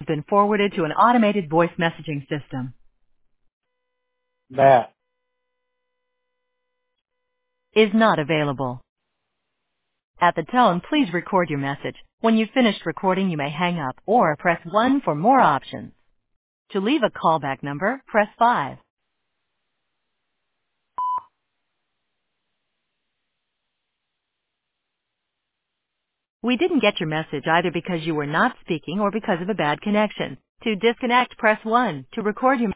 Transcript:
been forwarded to an automated voice messaging system. That. Is not available. At the tone, please record your message. When you've finished recording, you may hang up or press 1 for more options. To leave a callback number, press 5. We didn't get your message either because you were not speaking or because of a bad connection. To disconnect, press 1. To record your